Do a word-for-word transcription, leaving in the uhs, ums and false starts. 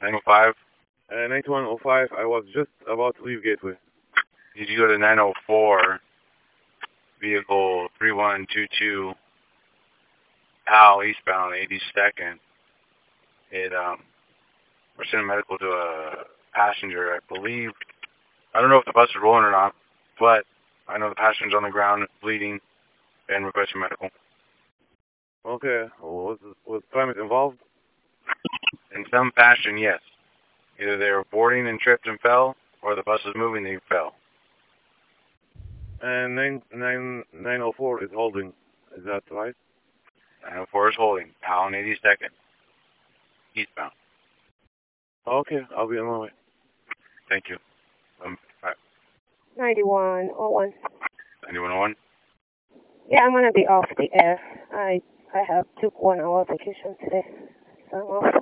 nine oh five. Uh, ninety-one oh five, I was just about to leave Gateway. Did you go to nine oh four, vehicle three one two two, Powell eastbound, eighty-second. It, um, we're sending medical to a passenger, I believe. I don't know if the bus is rolling or not, but I know the passenger's on the ground bleeding and requesting medical. Okay, was, was climate involved? In some fashion, yes. Either they were boarding and tripped and fell, or the bus was moving and they fell. And nine, nine, nine oh four is holding, is that right? nine oh four is holding, Powell and eighty-second, eastbound. Okay, I'll be on my way. Thank you. Um, right. ninety-one oh one. ninety-one oh one? Yeah, I'm going to be off the air. I I have took one hour vacation today, so I'm off.